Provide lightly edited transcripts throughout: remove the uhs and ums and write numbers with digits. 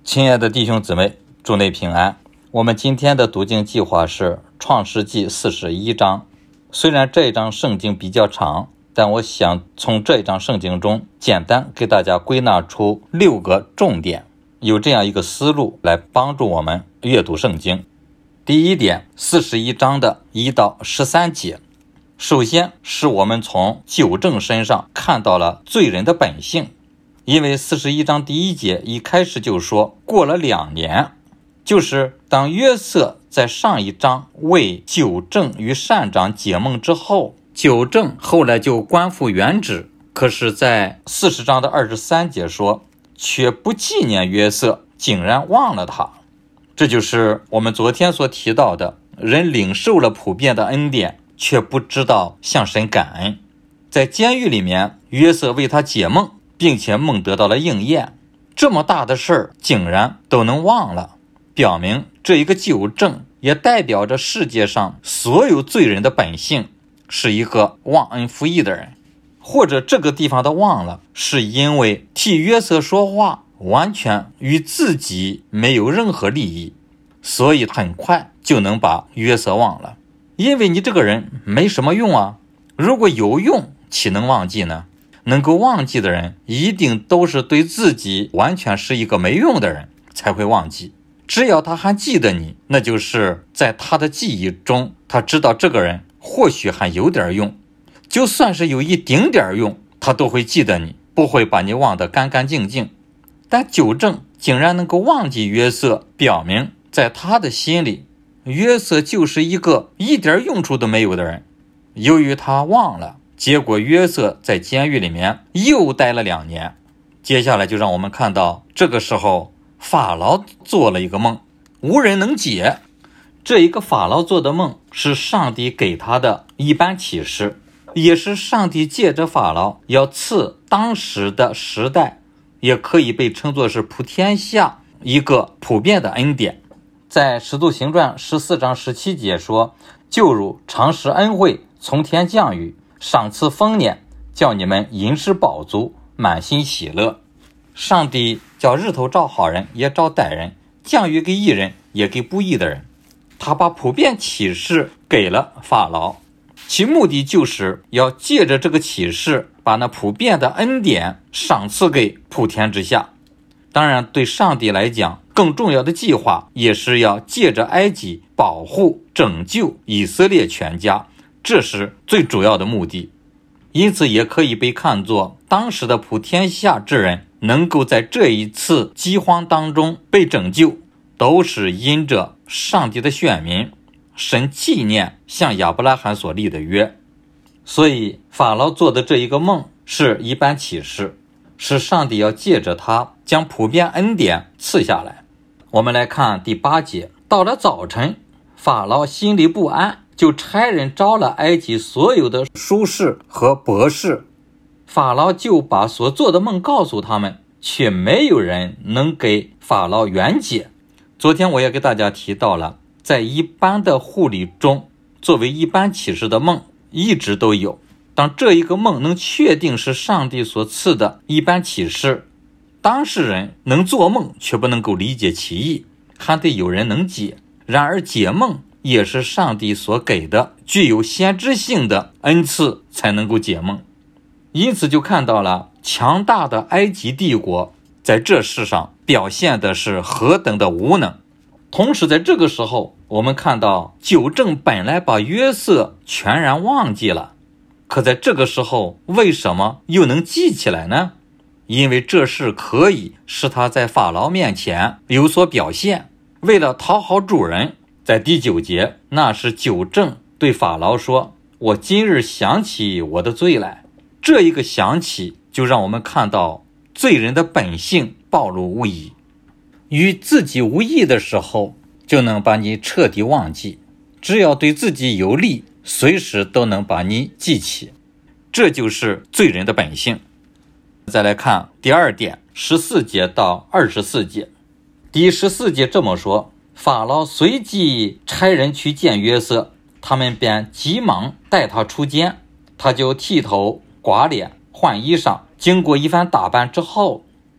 亲爱的弟兄姊妹，祝内平安。我们今天的读经计划是创世纪41章。虽然这一章圣经比较长，但我想从这一章圣经中简单给大家归纳出6个重点，有这样一个思路来帮助我们阅读圣经。第一点，41章的1到13节，首先是我们从纠正身上看到了罪人的本性。因为41章第1节一开始就说，过了2年，就是当约瑟在上一章为纠正与善长解梦之后，纠正后来就官复原职。可是在40章的23节说，却不纪念约瑟，竟然忘了他。这就是我们昨天所提到的，人领受了普遍的恩典，却不知道向神感恩。在监狱里面，约瑟为他解梦，并且梦得到了应验，这么大的事儿竟然都能忘了，表明这一个纠正也代表着世界上所有罪人的本性，是一个忘恩负义的人。或者这个地方的忘了，是因为替约瑟说话完全与自己没有任何利益，所以很快就能把约瑟忘了。因为你这个人没什么用啊，如果有用岂能忘记呢？能够忘记的人一定都是对自己完全是一个没用的人才会忘记。只要他还记得你，那就是在他的记忆中，他知道这个人或许还有点用，就算是有一丁点用，他都会记得你，不会把你忘得干干净净。但纠正竟然能够忘记约瑟，表明在他的心里，约瑟就是一个一点用处都没有的人。由于他忘了，结果约瑟在监狱里面又待了2年。接下来就让我们看到，这个时候法老做了一个梦，无人能解。这一个法老做的梦是上帝给他的一般启示，也是上帝借着法老要赐当时的时代，也可以被称作是普天下一个普遍的恩典。在使徒行传14章17节说，就如常施恩惠，从天降雨，赏赐丰年，叫你们饮食饱足，满心喜乐。上帝叫日头照好人也照歹人，降雨给义人也给不义的人。他把普遍启示给了法老，其目的就是要借着这个启示，把那普遍的恩典赏赐给普天之下。当然对上帝来讲，更重要的计划也是要借着埃及保护拯救以色列全家，这是最主要的目的。因此也可以被看作，当时的普天下之人能够在这一次饥荒当中被拯救，都是因着上帝的选民，神纪念向亚伯拉罕所立的约。所以法老做的这一个梦是一般启示，是上帝要借着他将普遍恩典赐下来。我们来看第8节，到了早晨，法老心里不安，就差人招了埃及所有的书士和博士。法老就把所做的梦告诉他们，却没有人能给法老圆解。昨天我也给大家提到了，在一般的护理中，作为一般启示的梦一直都有。当这一个梦能确定是上帝所赐的一般启示，当事人能做梦却不能够理解其意，还得有人能解。然而解梦也是上帝所给的具有先知性的恩赐才能够解梦。因此就看到了强大的埃及帝国在这世上表现的是何等的无能。同时在这个时候，我们看到纠正本来把约瑟全然忘记了，可在这个时候为什么又能记起来呢？因为这事可以使他在法老面前有所表现。为了讨好主人，在第9节，那是纠正对法老说，我今日想起我的罪来。这一个想起就让我们看到罪人的本性暴露无遗。与自己无益的时候，就能把你彻底忘记，只要对自己有利，随时都能把你记起。这就是罪人的本性。再来看第2点，14节到24节。第14节这么说，法老随即差人去见约瑟，他们便急忙带他出监，他就剃头刮脸换衣裳，经过一番打扮之后，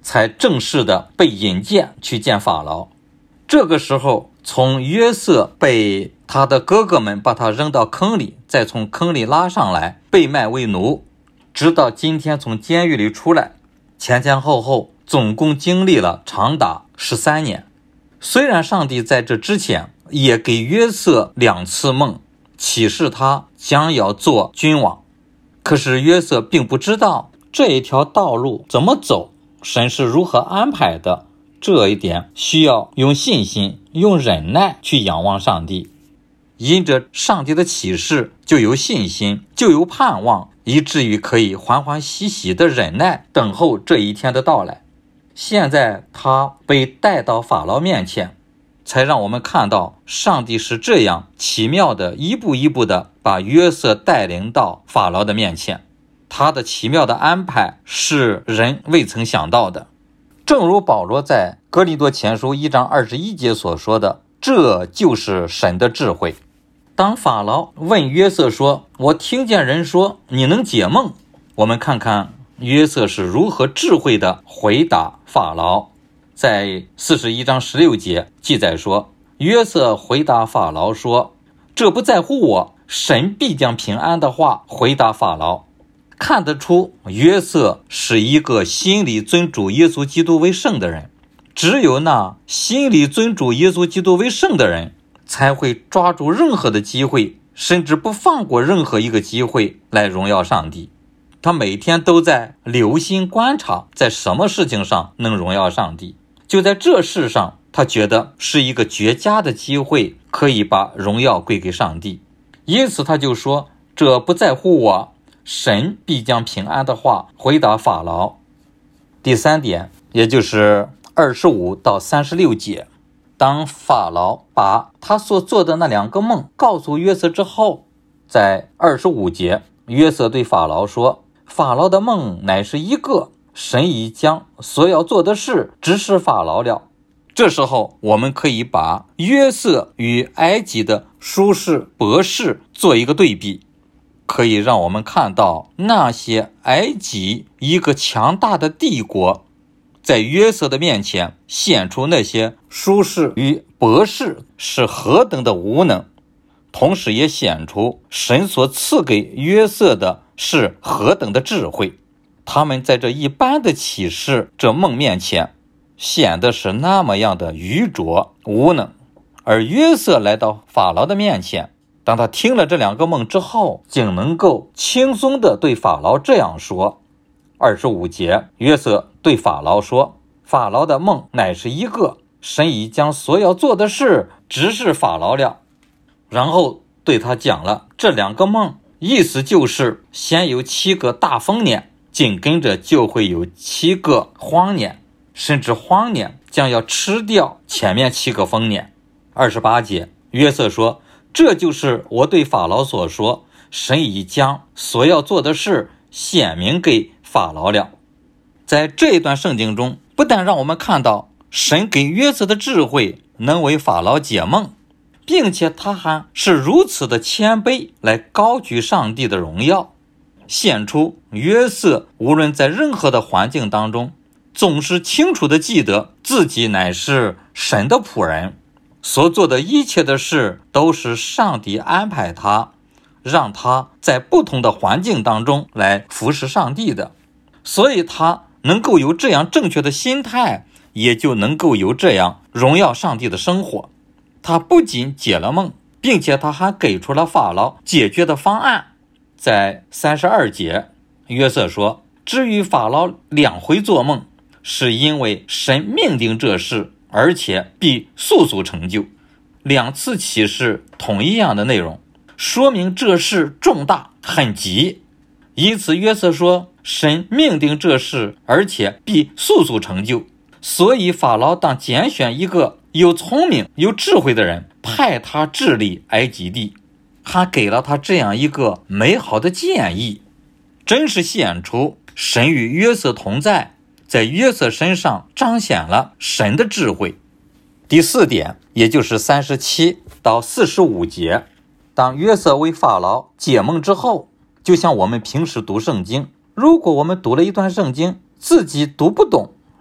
才正式的被引荐去见法老。这个时候，从约瑟被他的哥哥们把他扔到坑里，再从坑里拉上来，被卖为奴，直到今天从监狱里出来，前前后后总共经历了长达13年。虽然上帝在这之前也给约瑟2次梦，启示他将要做君王，可是约瑟并不知道这一条道路怎么走，神是如何安排的。这一点需要用信心、用忍耐去仰望上帝。因着上帝的启示，就有信心，就有盼望，以至于可以欢欢喜喜的忍耐，等候这一天的到来。现在他被带到法老面前，才让我们看到上帝是这样奇妙的一步一步的把约瑟带领到法老的面前。他的奇妙的安排是人未曾想到的。正如保罗在哥林多前书1章21节所说的，这就是神的智慧。当法老问约瑟说，我听见人说你能解梦，我们看看约瑟是如何智慧的回答法老。在41章16节记载说，约瑟回答法老说，这不在乎我，神必将平安的话回答法老。看得出约瑟是一个心里尊主耶稣基督为圣的人，只有那心里尊主耶稣基督为圣的人才会抓住任何的机会，甚至不放过任何一个机会来荣耀上帝。他每天都在留心观察，在什么事情上能荣耀上帝，就在这事上他觉得是一个绝佳的机会，可以把荣耀归给上帝。因此他就说，这不在乎我，神必将平安的话回答法老。第3点，也就是25到36节，当法老把他所做的那2个梦告诉约瑟之后，在25节，约瑟对法老说，法老的梦乃是一个，神已将所要做的事指示法老了。这时候我们可以把约瑟与埃及的书士、博士做一个对比，可以让我们看到那些埃及一个强大的帝国，在约瑟的面前显出那些书士与博士是何等的无能，同时也显出神所赐给约瑟的是何等的智慧。他们在这一般的启示这梦面前显得是那么样的愚拙无能，而约瑟来到法老的面前，当他听了这2个梦之后，竟能够轻松地对法老这样说。25节，约瑟对法老说，法老的梦乃是一个，神已将所要做的事指示法老了。然后对他讲了这2个梦，意思就是先有7个大丰年，紧跟着就会有7个荒年，甚至荒年将要吃掉前面7个丰年。28节，约瑟说，这就是我对法老所说，神已将所要做的事显明给法老了。在这一段圣经中，不但让我们看到神给约瑟的智慧能为法老解梦，并且他还是如此的谦卑来高举上帝的荣耀，显出约瑟无论在任何的环境当中，总是清楚地记得自己乃是神的仆人，所做的一切的事都是上帝安排他，让他在不同的环境当中来服侍上帝的。所以他能够有这样正确的心态，也就能够有这样荣耀上帝的生活。他不仅解了梦，并且他还给出了法老解决的方案。在32节，约瑟说，至于法老2回做梦，是因为神命定这事，而且必速速成就。2次启示同一样的内容，说明这事重大很急。因此约瑟说，神命定这事，而且必速速成就。所以法老当拣选一个有聪明有智慧的人，派他治理埃及地，还给了他这样一个美好的建议，真是显出神与约瑟同在，在约瑟身上彰显了神的智慧。第4点，也就是37到45节，当约瑟为法老解梦之后，就像我们平时读圣经，如果我们读了一段圣经，自己读不懂，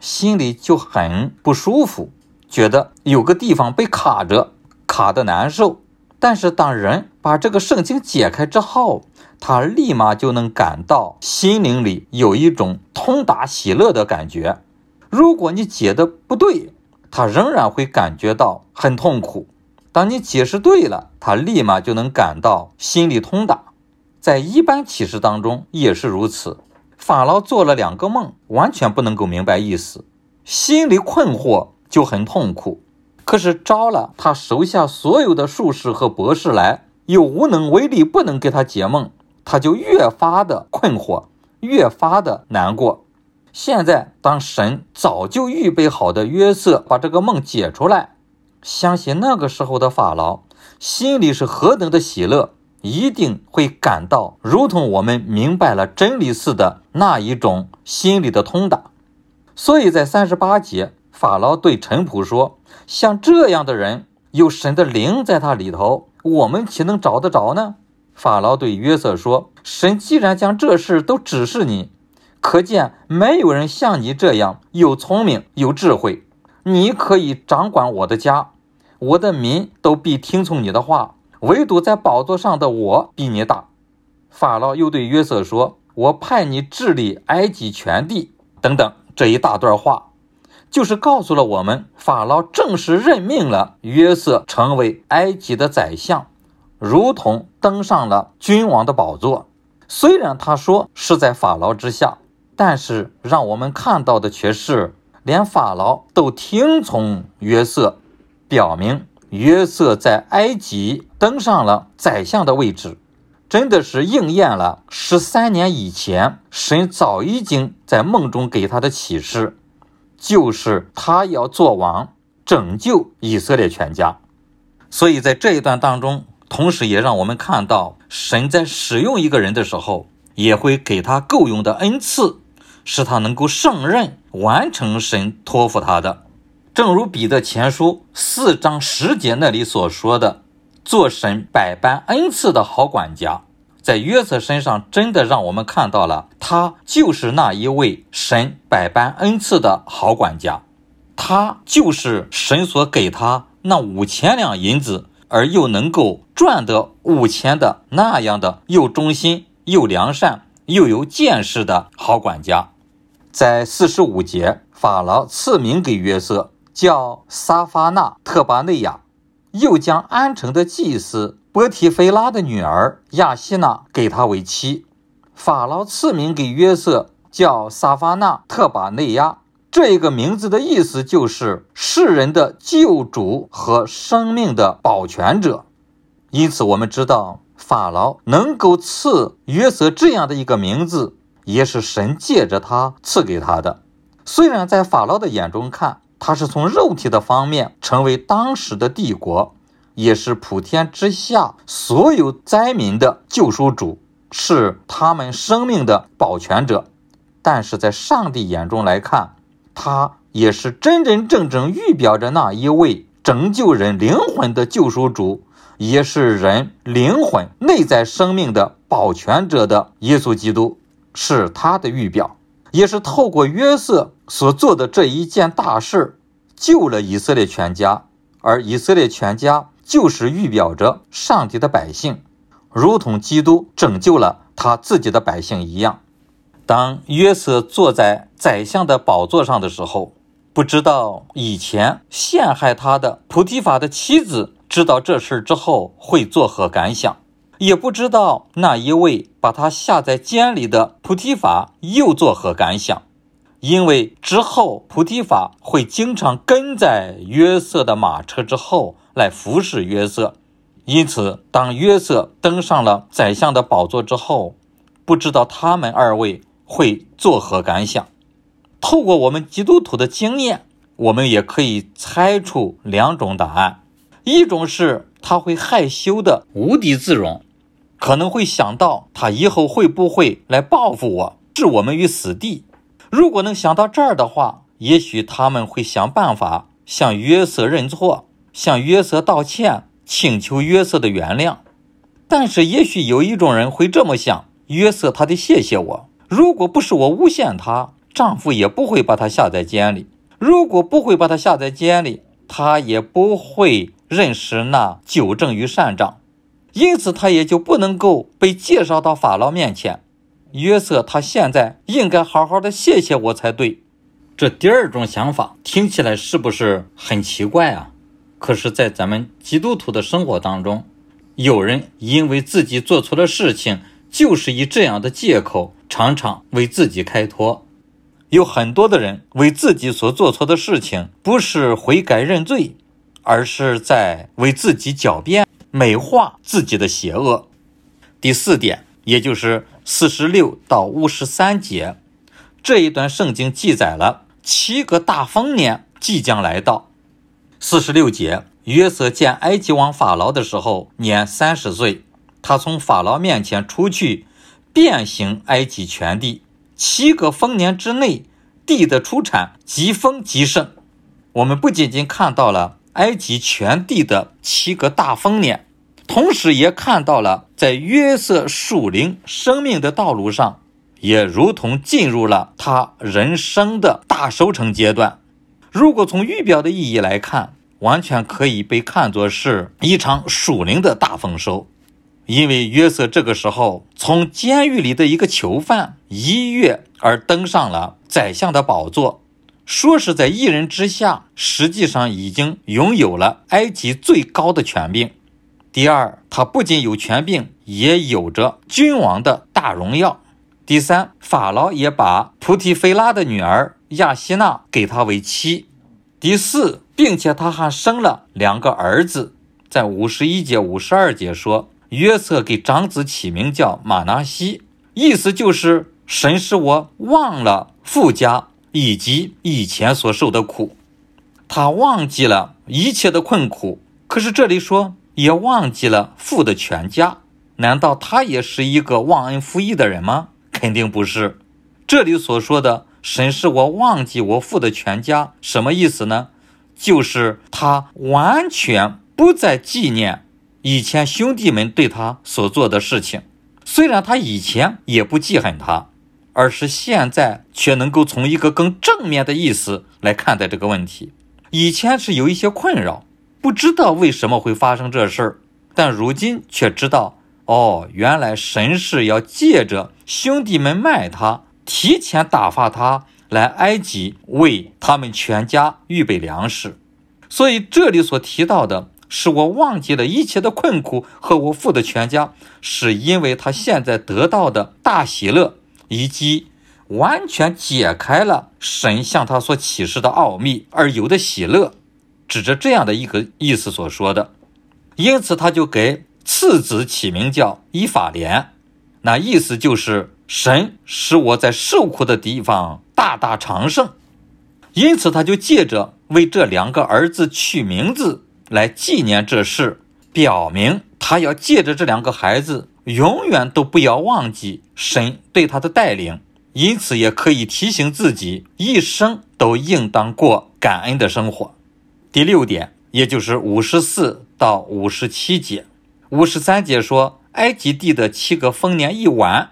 心里就很不舒服，觉得有个地方被卡着，卡得难受。但是当人把这个圣经解开之后，他立马就能感到心灵里有一种通达喜乐的感觉。如果你解得不对，他仍然会感觉到很痛苦。当你解释对了，他立马就能感到心里通达。在一般启示当中也是如此。法老做了2个梦，完全不能够明白意思，心里困惑，就很痛苦。可是招了他手下所有的术士和博士来，又无能为力，不能给他解梦，他就越发的困惑，越发的难过。现在当神早就预备好的约瑟把这个梦解出来，相信那个时候的法老心里是何等的喜乐，一定会感到如同我们明白了真理似的那一种心里的通达。所以在38节，法老对臣仆说，像这样的人，有神的灵在他里头，我们岂能找得着呢？法老对约瑟说，神既然将这事都指示你，可见没有人像你这样有聪明有智慧，你可以掌管我的家，我的民都必听从你的话，唯独在宝座上的我比你大。法老又对约瑟说，我派你治理埃及全地，等等，这一大段话就是告诉了我们，法老正式任命了约瑟成为埃及的宰相，如同登上了君王的宝座。虽然他说是在法老之下，但是让我们看到的却是连法老都听从约瑟，表明约瑟在埃及登上了宰相的位置，真的是应验了13年以前神早已经在梦中给他的启示，就是他要做王，拯救以色列全家。所以在这一段当中，同时也让我们看到神在使用一个人的时候，也会给他够用的恩赐，使他能够胜任完成神托付他的。正如彼得前书4章10节那里所说的，做神百般恩赐的好管家，在约瑟身上真的让我们看到了，他就是那一位神百般恩赐的好管家。他就是神所给他那5000两银子，而又能够赚得5000的那样的又忠心又良善又有见识的好管家。在45节，法老赐名给约瑟，叫撒法纳特巴内亚，又将安城的祭司波提菲拉的女儿亚希娜给他为妻。法老赐名给约瑟，叫撒法纳特巴内亚，这个名字的意思就是世人的救主和生命的保全者。因此我们知道，法老能够赐约瑟这样的一个名字，也是神借着他赐给他的。虽然在法老的眼中看，他是从肉体的方面成为当时的帝国，也是普天之下所有灾民的救赎主，是他们生命的保全者，但是在上帝眼中来看，他也是真真正正预表着那一位拯救人灵魂的救赎主，也是人灵魂内在生命的保全者的耶稣基督，是他的预表，也是透过约瑟所做的这一件大事，救了以色列全家，而以色列全家就是预表着上帝的百姓，如同基督拯救了他自己的百姓一样。当约瑟坐在宰相的宝座上的时候，不知道以前陷害他的菩提法的妻子知道这事之后会作何感想，也不知道那一位把他下在监里的菩提法又作何感想。因为之后菩提法会经常跟在约瑟的马车之后来服侍约瑟，因此当约瑟登上了宰相的宝座之后，不知道他们二位会作何感想。透过我们基督徒的经验，我们也可以猜出2种答案。一种是他会害羞的无地自容，可能会想到他以后会不会来报复我，置我们于死地。如果能想到这儿的话，也许他们会想办法向约瑟认错，向约瑟道歉，请求约瑟的原谅。但是也许有一种人会这么想，约瑟他得谢谢我，如果不是我诬陷他， 丈夫也不会把她下在监里。如果不会把她下在监里，她也不会认识那纠正与善长，因此她也就不能够被介绍到法老面前。约瑟他现在应该好好的谢谢我才对。这第二种想法听起来是不是很奇怪啊？可是在咱们基督徒的生活当中，有人因为自己做错了事情，就是以这样的借口常常为自己开脱。有很多的人为自己所做错的事情不是悔改认罪，而是在为自己狡辩，美化自己的邪恶。第四点，也就是46到53节，这一段圣经记载了7个大丰年即将来到。46节，约瑟见埃及王法老的时候年30岁，他从法老面前出去，遍行埃及全地。7个丰年之内，地的出产极丰极盛。我们不仅仅看到了埃及全地的7个大丰年，同时也看到了在约瑟属灵生命的道路上，也如同进入了他人生的大收成阶段。如果从预表的意义来看，完全可以被看作是一场属灵的大丰收。因为约瑟这个时候从监狱里的一个囚犯一跃而登上了宰相的宝座，说是在一人之下，实际上已经拥有了埃及最高的权柄。第二，他不仅有权柄，也有着君王的大荣耀。第三，法老也把菩提菲拉的女儿亚希娜给他为妻。第四，并且他还生了2个儿子。在51节52节说，约瑟给长子起名叫马拿西，意思就是神使我忘了父家以及以前所受的苦。他忘记了一切的困苦，可是这里说也忘记了父的全家。难道他也是一个忘恩负义的人吗？肯定不是。这里所说的神使我忘记我父的全家，什么意思呢？就是他完全不再纪念以前兄弟们对他所做的事情。虽然他以前也不记恨他，而是现在却能够从一个更正面的意思来看待这个问题。以前是有一些困扰，不知道为什么会发生这事儿，但如今却知道，原来神是要借着兄弟们卖他，提前打发他来埃及为他们全家预备粮食。所以这里所提到的是我忘记了一切的困苦和我父的全家，是因为他现在得到的大喜乐，以及完全解开了神向他所启示的奥秘而有的喜乐，指着这样的一个意思所说的。因此他就给次子起名叫以法莲，那意思就是神使我在受苦的地方大大长盛。因此他就借着为这2个儿子取名字来纪念这事，表明他要借着这2个孩子永远都不要忘记神对他的带领，因此也可以提醒自己一生都应当过感恩的生活。第6点，也就是54到57节。53节说埃及地的7个丰年一完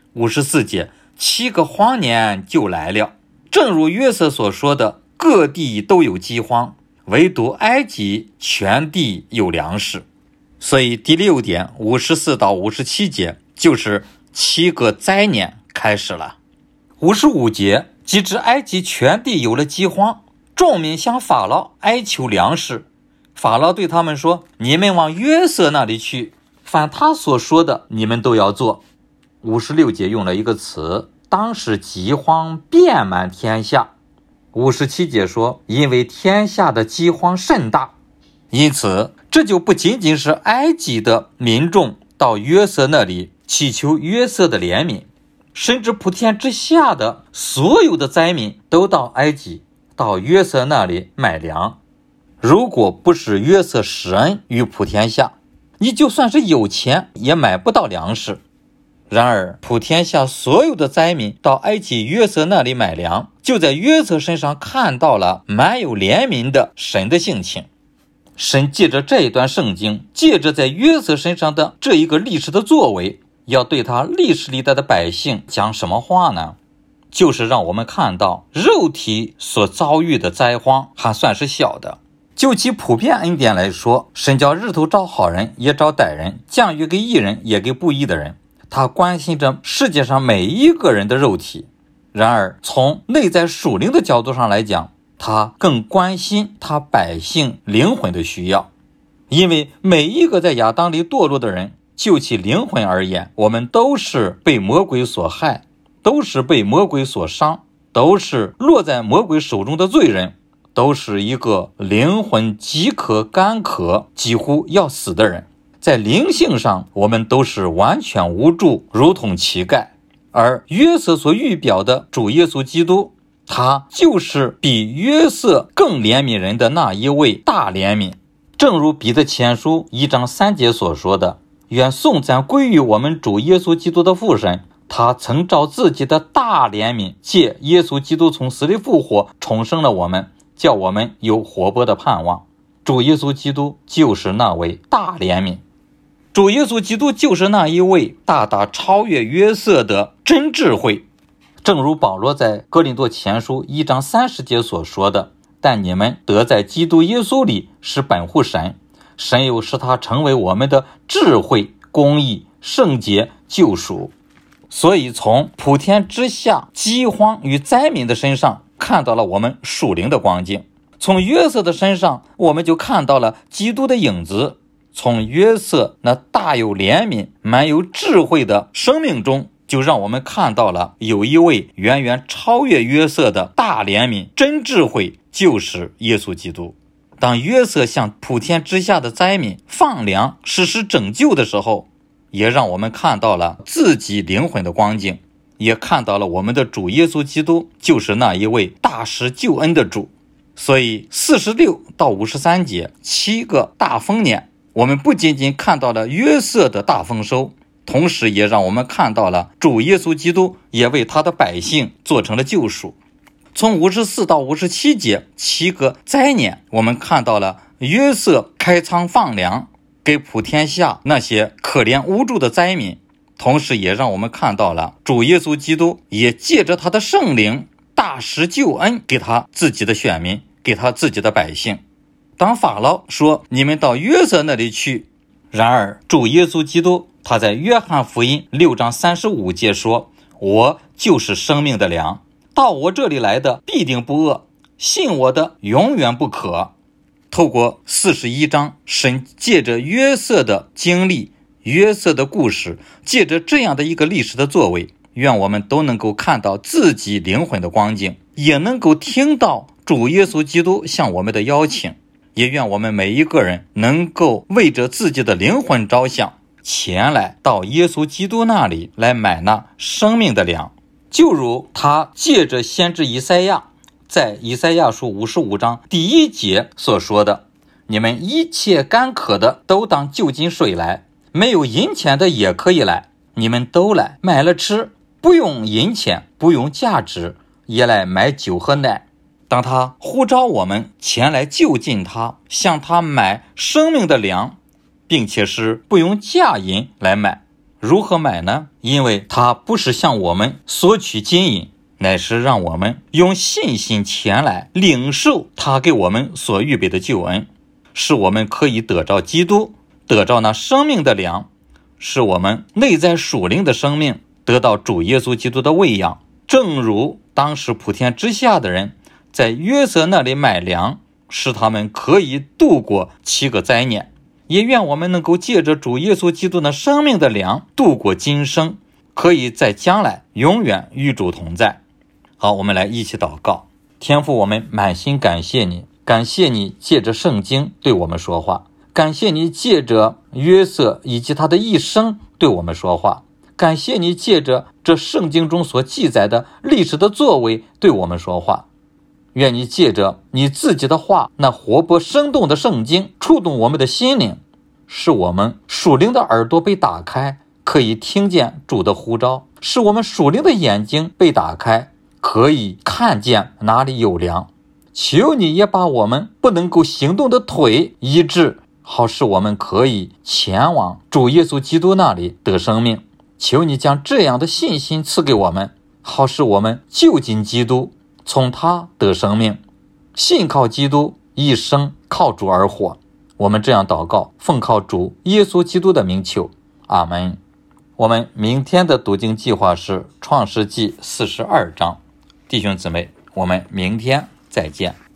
，54节7个荒年就来了。正如约瑟所说的，各地都有饥荒，唯独埃及全地有粮食。所以第6点54到57节就是7个灾年开始了。55节，即至埃及全地有了饥荒，众民向法老哀求粮食。法老对他们说，你们往约瑟那里去，凡他所说的你们都要做。56节用了一个词，当时饥荒遍满天下。57节说，因为天下的饥荒甚大，因此这就不仅仅是埃及的民众到约瑟那里祈求约瑟的怜悯，甚至普天之下的所有的灾民都到埃及，到约瑟那里买粮。如果不是约瑟施恩于普天下，你就算是有钱也买不到粮食。然而普天下所有的灾民到埃及约瑟那里买粮，就在约瑟身上看到了满有怜悯的神的性情。神借着这一段圣经，借着在约瑟身上的这一个历史的作为，要对他历史历代的百姓讲什么话呢？ 就是让我们看到肉体所遭遇的灾荒还算是小的。就其普遍恩典来说，神叫日头照好人也照歹人，降雨给义人也给不义的人。他关心着世界上每一个人的肉体，然而从内在属灵的角度上来讲，他更关心他百姓灵魂的需要。因为每一个在亚当里堕落的人，就其灵魂而言，我们都是被魔鬼所害，都是被魔鬼所伤，都是落在魔鬼手中的罪人，都是一个灵魂饥渴干渴几乎要死的人。在灵性上，我们都是完全无助，如同乞丐。而约瑟所预表的主耶稣基督，他就是比约瑟更怜悯人的那一位大怜悯。正如彼得前书1章3节所说的，愿颂赞归于我们主耶稣基督的父神，他曾照自己的大怜悯，借耶稣基督从死里复活，重生了我们，叫我们有活泼的盼望。主耶稣基督就是那位大怜悯，主耶稣基督就是那一位大大超越约瑟的真智慧。正如保罗在哥林多前书1章30节所说的，但你们得在基督耶稣里是本乎神，神又使他成为我们的智慧、公义、圣洁、救赎。所以从普天之下饥荒与灾民的身上看到了我们属灵的光景，从约瑟的身上我们就看到了基督的影子，从约瑟那大有怜悯满有智慧的生命中，就让我们看到了有一位远远超越约瑟的大怜悯真智慧，就是耶稣基督。当约瑟向普天之下的灾民放粮实施拯救的时候，也让我们看到了自己灵魂的光景，也看到了我们的主耶稣基督就是那一位大施救恩的主。所以46到53节7个大丰年，我们不仅仅看到了约瑟的大丰收，同时也让我们看到了主耶稣基督也为他的百姓做成了救赎。从54到57节7个灾年，我们看到了约瑟开仓放粮给普天下那些可怜无助的灾民，同时也让我们看到了主耶稣基督也借着他的圣灵大施救恩给他自己的选民，给他自己的百姓。当法老说你们到约瑟那里去，然而主耶稣基督他在约翰福音6章35节说，我就是生命的粮，到我这里来的必定不饿，信我的永远不渴。透过41章，神借着约瑟的经历，约瑟的故事，借着这样的一个历史的作为，愿我们都能够看到自己灵魂的光景，也能够听到主耶稣基督向我们的邀请，也愿我们每一个人能够为着自己的灵魂着想，前来到耶稣基督那里来买那生命的粮。就如他借着先知以赛亚在以赛亚书55章第1节所说的，你们一切干渴的都当就近水来，没有银钱的也可以来，你们都来买了吃，不用银钱，不用价值，也来买酒和奶。当他呼召我们前来就近他，向他买生命的粮，并且是不用价银来买。如何买呢？因为他不是向我们索取金银，乃是让我们用信心前来领受他给我们所预备的救恩，使我们可以得着基督，得着那生命的粮，使我们内在属灵的生命得到主耶稣基督的喂养。正如当时普天之下的人在约瑟那里买粮，使他们可以度过7个灾年，也愿我们能够借着主耶稣基督那生命的粮度过今生，可以在将来永远与主同在。好，我们来一起祷告。天父，我们满心感谢你，感谢你借着圣经对我们说话，感谢你借着约瑟以及他的一生对我们说话，感谢你借着这圣经中所记载的历史的作为对我们说话。愿你借着你自己的话，那活泼生动的圣经触动我们的心灵，使我们属灵的耳朵被打开，可以听见主的呼召，使我们属灵的眼睛被打开，可以看见哪里有粮。求你也把我们不能够行动的腿医治，好使我们可以前往主耶稣基督那里得生命。求你将这样的信心赐给我们， 好使我们就近基督，从他得生命，信靠基督，一生靠主而活。我们这样祷告，奉靠主耶稣基督的名求，阿们。我们明天的读经计划是创世纪42章。弟兄姊妹，我们明天再见。